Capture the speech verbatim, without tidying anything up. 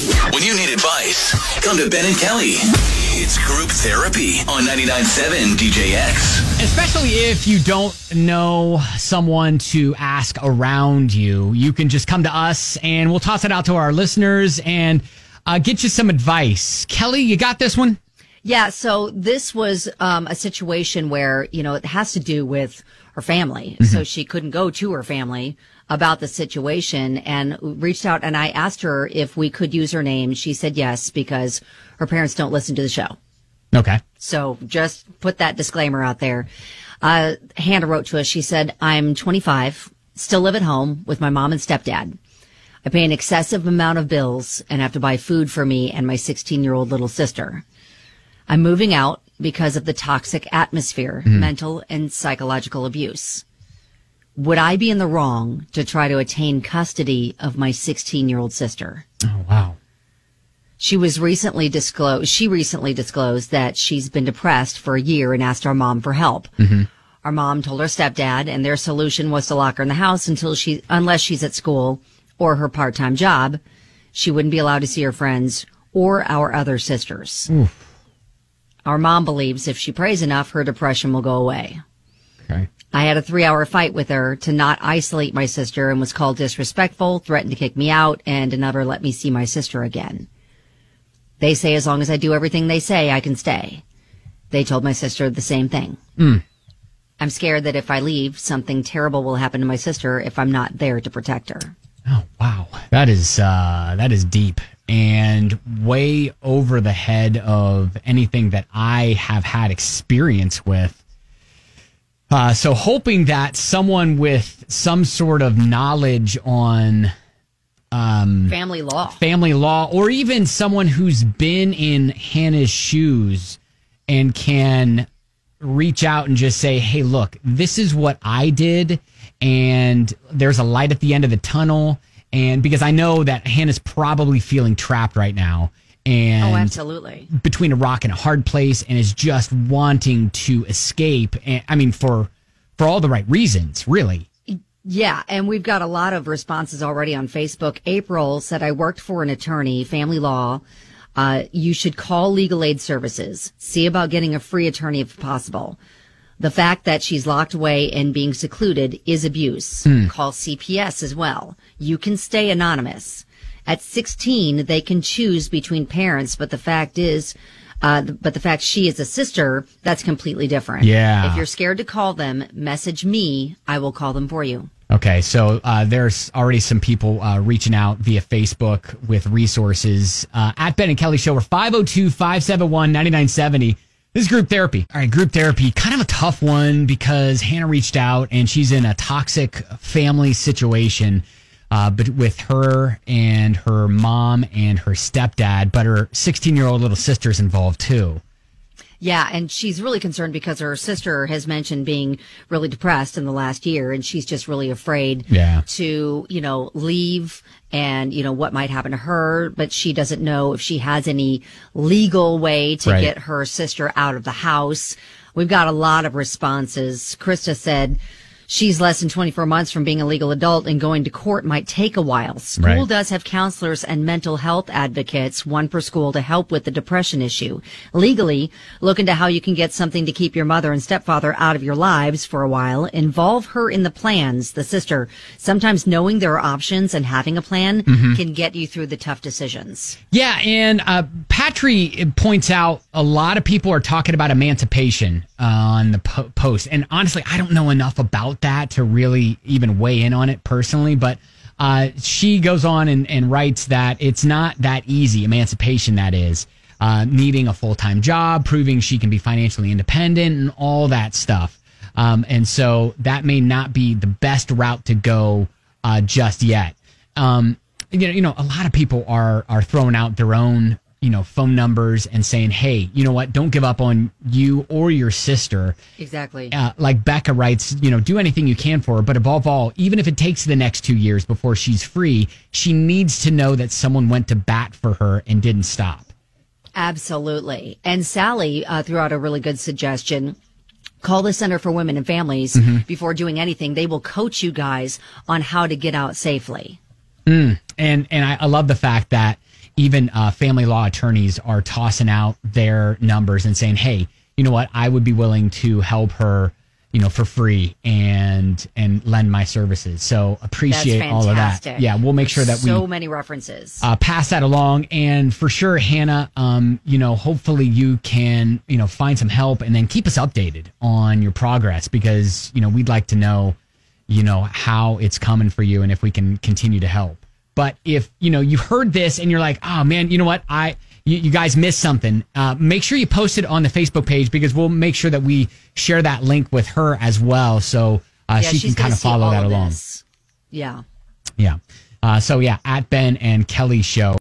When you need advice, come to Ben and Kelly. It's Group Therapy on ninety-nine point seven D J X. Especially if you don't know someone to ask around you, you can just come to us and we'll toss it out to our listeners and uh, get you some advice. Kelly, you got this one? Yeah, so this was um, a situation where, you know, it has to do with her family. Mm-hmm. So she couldn't go to her family about the situation and reached out, and I asked her if we could use her name. She said yes, because her parents don't listen to the show. Okay. So just put that disclaimer out there. Uh, Hannah wrote to us. She said, I'm twenty-five, still live at home with my mom and stepdad. I pay an excessive amount of bills and have to buy food for me and my sixteen-year-old little sister. I'm moving out because of the toxic atmosphere, mm-hmm. mental and psychological abuse. Would I be in the wrong to try to attain custody of my sixteen-year-old sister? Oh, wow. She was recently disclosed, she recently disclosed that she's been depressed for a year and asked our mom for help. Mm-hmm. Our mom told her stepdad, and their solution was to lock her in the house until she, unless she's at school or her part-time job. She wouldn't be allowed to see her friends or our other sisters. Oof. Our mom believes if she prays enough, her depression will go away. Okay. I had a three-hour fight with her to not isolate my sister and was called disrespectful, threatened to kick me out, and to never let me see my sister again. They say as long as I do everything they say, I can stay. They told my sister the same thing. Mm. I'm scared that if I leave, something terrible will happen to my sister if I'm not there to protect her. Oh, wow. That is, uh, that is deep and way over the head of anything that I have had experience with. Uh, so hoping that someone with some sort of knowledge on um, family law, family law, or even someone who's been in Hannah's shoes and can reach out and just say, hey, look, this is what I did. And there's a light at the end of the tunnel. And because I know that Hannah's probably feeling trapped right now. And oh, absolutely. Between a rock and a hard place, and is just wanting to escape. And I mean, for for all the right reasons, really. Yeah, and we've got a lot of responses already on Facebook. April said, I worked for an attorney, family law. Uh, you should call legal aid services. See about getting a free attorney if possible. The fact that she's locked away and being secluded is abuse. Mm. Call C P S as well. You can stay anonymous. At sixteen, they can choose between parents, but the fact is, uh, but the fact she is a sister, that's completely different. Yeah. If you're scared to call them, message me. I will call them for you. Okay, so uh, there's already some people uh, reaching out via Facebook with resources. Uh, at Ben and Kelly Show, we're five oh two, five seven one, nine nine seven oh. This is group therapy. All right, group therapy, kind of a tough one because Hannah reached out and she's in a toxic family situation. Uh, but with her and her mom and her stepdad, but her sixteen-year-old little sister's involved too. Yeah, and she's really concerned because her sister has mentioned being really depressed in the last year, and she's just really afraid yeah. to, you know, leave and, you know, what might happen to her, but she doesn't know if she has any legal way to right. get her sister out of the house. We've got a lot of responses. Krista said, she's less than twenty-four months from being a legal adult, and going to court might take a while. School right. does have counselors and mental health advocates, one per school, to help with the depression issue. Legally, look into how you can get something to keep your mother and stepfather out of your lives for a while. Involve her in the plans, the sister. Sometimes knowing there are options and having a plan mm-hmm. can get you through the tough decisions. Yeah, and uh, Patry points out a lot of people are talking about emancipation uh, on the po- post. And honestly, I don't know enough about that to really even weigh in on it personally, but uh, she goes on and, and writes that it's not that easy, emancipation that is, uh, needing a full-time job, proving she can be financially independent and all that stuff. Um, and so that may not be the best route to go uh, just yet. Um, you know, you know, a lot of people are are throwing out their own you know, phone numbers and saying, hey, you know what, don't give up on you or your sister. Exactly. Uh, like Becca writes, you know, do anything you can for her. But above all, even if it takes the next two years before she's free, she needs to know that someone went to bat for her and didn't stop. Absolutely. And Sally uh, threw out a really good suggestion. Call the Center for Women and Families mm-hmm. before doing anything. They will coach you guys on how to get out safely. Mm. And, and I, I love the fact that even uh, family law attorneys are tossing out their numbers and saying, hey, you know what, I would be willing to help her, you know, for free and and lend my services. So appreciate all of that. Yeah, we'll make sure that so we so many references. Uh, pass that along, and for sure, Hannah, um, you know, hopefully you can, you know, find some help and then keep us updated on your progress, because, you know, we'd like to know, you know, how it's coming for you and if we can continue to help. But if, you know, you heard this and you're like, oh man, you know what, I you, you guys missed something, uh, make sure you post it on the Facebook page, because we'll make sure that we share that link with her as well, so uh, yeah, she can kind of follow that along. Yeah. Yeah. Uh, so yeah, at Ben and Kelly Show.